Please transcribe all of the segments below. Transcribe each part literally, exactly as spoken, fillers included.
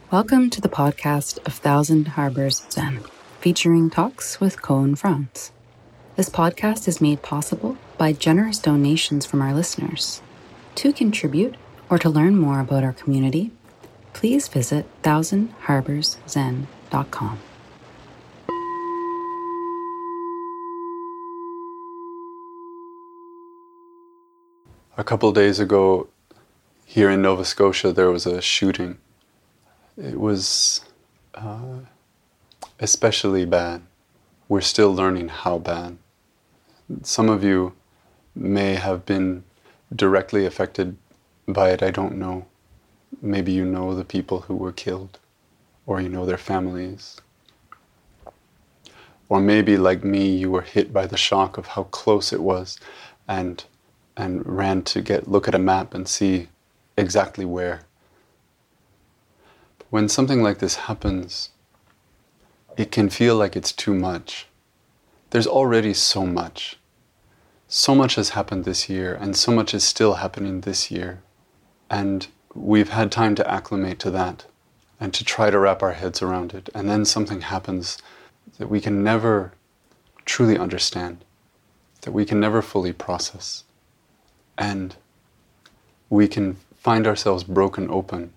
Welcome to the podcast of Thousand Harbors Zen, featuring talks with Ko and Franz. This podcast is made possible by generous donations from our listeners. To contribute or to learn more about our community, please visit thousand harbors zen dot com. A couple days ago, here in Nova Scotia, there was a shooting. It was uh, especially bad. We're still learning how bad. Some of you may have been directly affected by it, I don't know. Maybe you know the people who were killed, or you know their families. Or maybe, like me, you were hit by the shock of how close it was and and ran to get look at a map and see exactly where. When something like this happens, it can feel like it's too much. There's already so much. So much has happened this year, and so much is still happening this year. And we've had time to acclimate to that and to try to wrap our heads around it. And then something happens that we can never truly understand, that we can never fully process. And we can find ourselves broken open.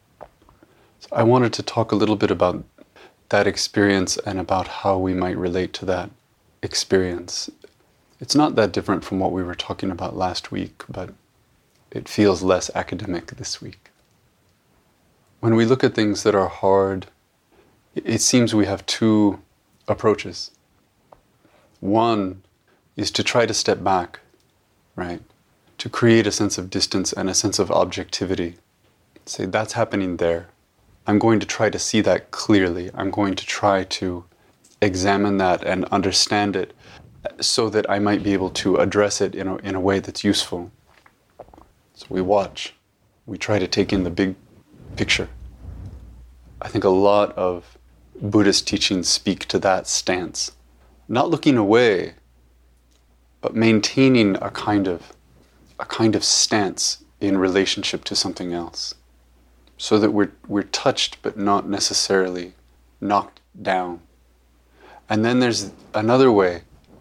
So I wanted to talk a little bit about that experience and about how we might relate to that experience. It's not that different from what we were talking about last week, but it feels less academic this week. When we look at things that are hard, it seems we have two approaches. One is to try to step back, right? To create a sense of distance and a sense of objectivity. Say, that's happening there. I'm going to try to see that clearly. I'm going to try to examine that and understand it so that I might be able to address it in a, in a way that's useful. So we watch. We try to take in the big picture. I think a lot of Buddhist teachings speak to that stance. Not looking away, but maintaining a kind of a kind of stance in relationship to something else, so that we're we're touched but not necessarily knocked down. And then there's another way.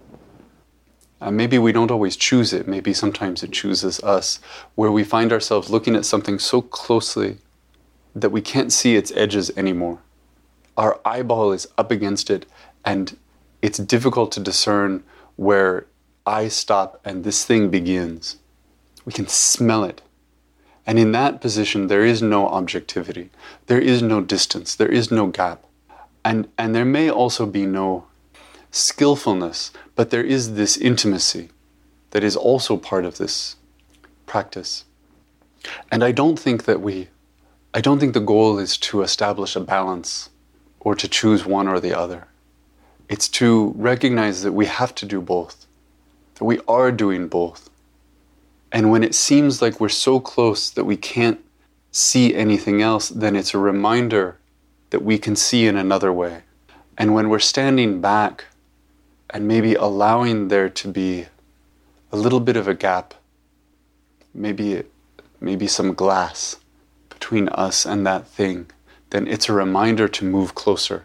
Uh, maybe we don't always choose it. Maybe sometimes it chooses us, where we find ourselves looking at something so closely that we can't see its edges anymore. Our eyeball is up against it, and it's difficult to discern where I stop and this thing begins. We can smell it. And in that position, there is no objectivity. There is no distance. There is no gap. And, and there may also be no skillfulness, but there is this intimacy that is also part of this practice. And I don't think that we, I don't think the goal is to establish a balance or to choose one or the other. It's to recognize that we have to do both, that we are doing both. And when it seems like we're so close that we can't see anything else, then it's a reminder that we can see in another way. And when we're standing back and maybe allowing there to be a little bit of a gap, maybe, maybe some glass between us and that thing, then it's a reminder to move closer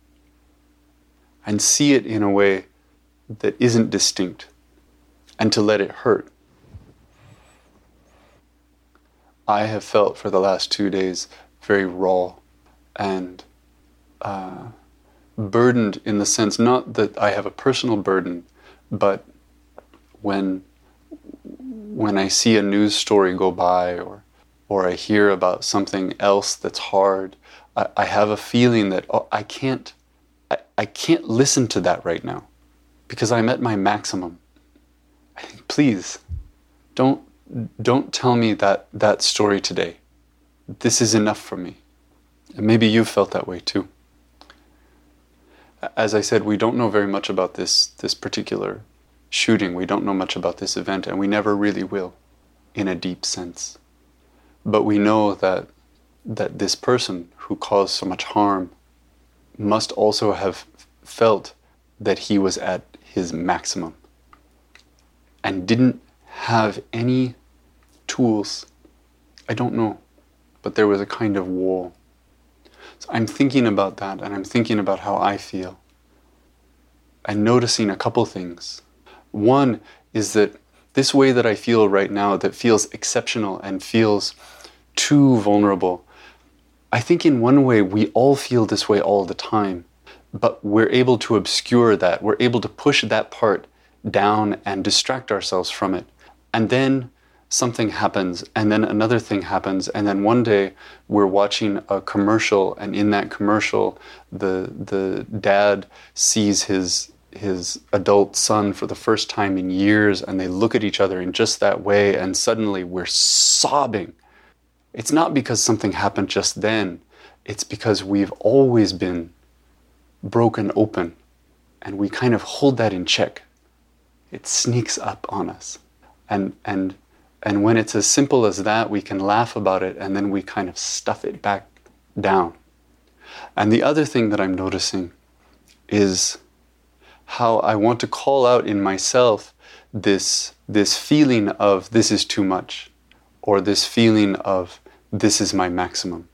and see it in a way that isn't distinct, and to let it hurt. I have felt for the last two days very raw and uh, burdened, in the sense, not that I have a personal burden, but when when I see a news story go by, or or I hear about something else that's hard, I, I have a feeling that oh, I can't I, I can't listen to that right now because I'm at my maximum. I think, please, don't Don't tell me that, that story today. This is enough for me. And maybe you've felt that way too. As I said, we don't know very much about this, this particular shooting. We don't know much about this event, and we never really will, in a deep sense. But we know that, that this person who caused so much harm must also have felt that he was at his maximum and didn't have any tools. I don't know, but there was a kind of wall. So I'm thinking about that, and I'm thinking about how I feel, and noticing a couple things. One is that this way that I feel right now, that feels exceptional and feels too vulnerable, I think in one way we all feel this way all the time, but we're able to obscure that. We're able to push that part down and distract ourselves from it. And then something happens, and then another thing happens, and then one day we're watching a commercial, and in that commercial the the dad sees his his adult son for the first time in years, and they look at each other in just that way, and suddenly we're sobbing. It's not because something happened just then, it's because we've always been broken open, and we kind of hold that in check. It sneaks up on us. And and and when it's as simple as that, we can laugh about it, and then we kind of stuff it back down. And the other thing that I'm noticing is how I want to call out in myself this, this feeling of this is too much, or this feeling of this is my maximum.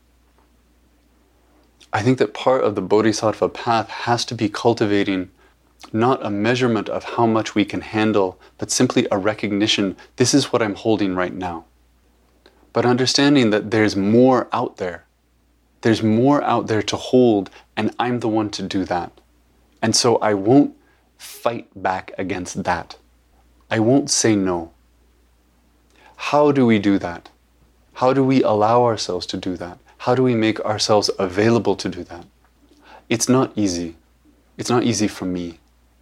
I think that part of the Bodhisattva path has to be cultivating not a measurement of how much we can handle, but simply a recognition, this is what I'm holding right now. But understanding that there's more out there. There's more out there to hold, and I'm the one to do that. And so I won't fight back against that. I won't say no. How do we do that? How do we allow ourselves to do that? How do we make ourselves available to do that? It's not easy. It's not easy for me.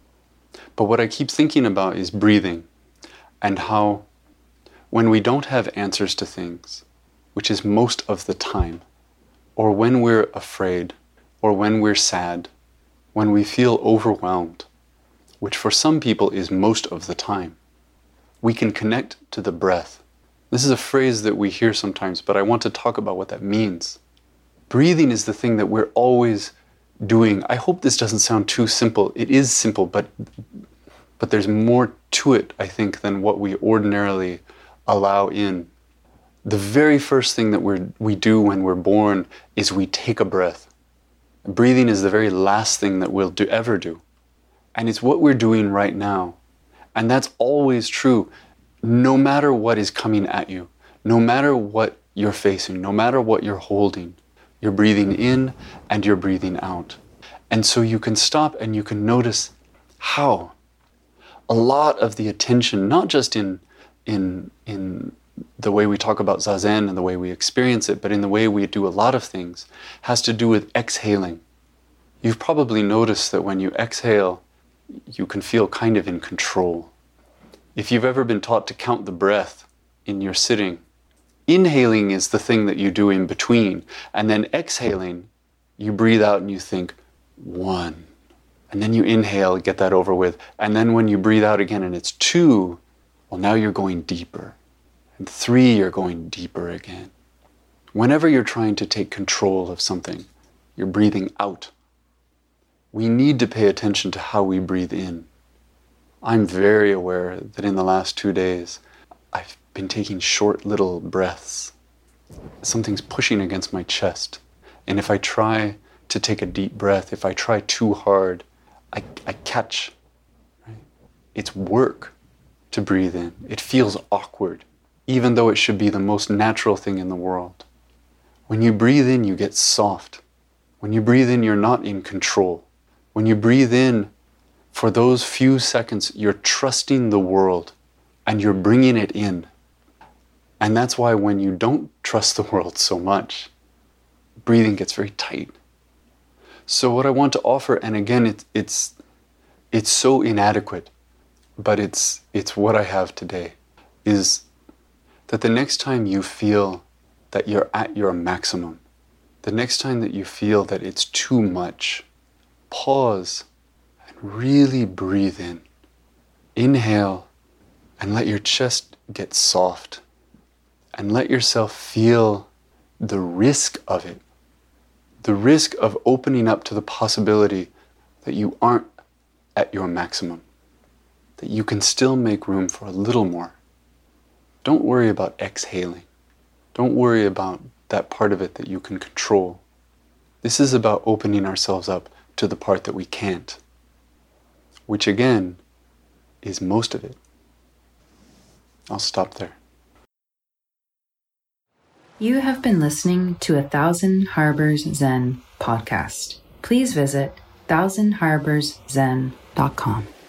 But what I keep thinking about is breathing, and how when we don't have answers to things, which is most of the time, or when we're afraid, or when we're sad, when we feel overwhelmed, which for some people is most of the time, we can connect to the breath. This is a phrase that we hear sometimes, but I want to talk about what that means. Breathing is the thing that we're always doing. I hope this doesn't sound too simple. It is simple, but but there's more to it, I think, than what we ordinarily allow in. The very first thing that we we do when we're born is we take a breath. Breathing is the very last thing that we'll do, ever do. And it's what we're doing right now. And that's always true, no matter what is coming at you, no matter what you're facing, no matter what you're holding. You're breathing in and you're breathing out. And so you can stop and you can notice how a lot of the attention, not just in, in, in the way we talk about Zazen and the way we experience it, but in the way we do a lot of things, has to do with exhaling. You've probably noticed that when you exhale, you can feel kind of in control. If you've ever been taught to count the breath in your sitting, inhaling is the thing that you do in between, and then exhaling, you breathe out and you think, one. And then you inhale, get that over with. And then when you breathe out again and it's two, well, now you're going deeper. And three, you're going deeper again. Whenever you're trying to take control of something, you're breathing out. We need to pay attention to how we breathe in. I'm very aware that in the last two days, I've been taking short little breaths. Something's pushing against my chest. And if I try to take a deep breath, if I try too hard, I, I catch. Right? It's work to breathe in. It feels awkward, even though it should be the most natural thing in the world. When you breathe in, you get soft. When you breathe in, you're not in control. When you breathe in, for those few seconds, you're trusting the world and you're bringing it in. And that's why when you don't trust the world so much, breathing gets very tight. So what I want to offer, and again, it, it's it's so inadequate, but it's it's what I have today, is that the next time you feel that you're at your maximum, the next time that you feel that it's too much, pause and really breathe in. Inhale and let your chest get soft, and let yourself feel the risk of it. The risk of opening up to the possibility that you aren't at your maximum, that you can still make room for a little more. Don't worry about exhaling. Don't worry about that part of it that you can control. This is about opening ourselves up to the part that we can't, which again is most of it. I'll stop there. You have been listening to a Thousand Harbors Zen podcast. Please visit thousand harbors zen dot com.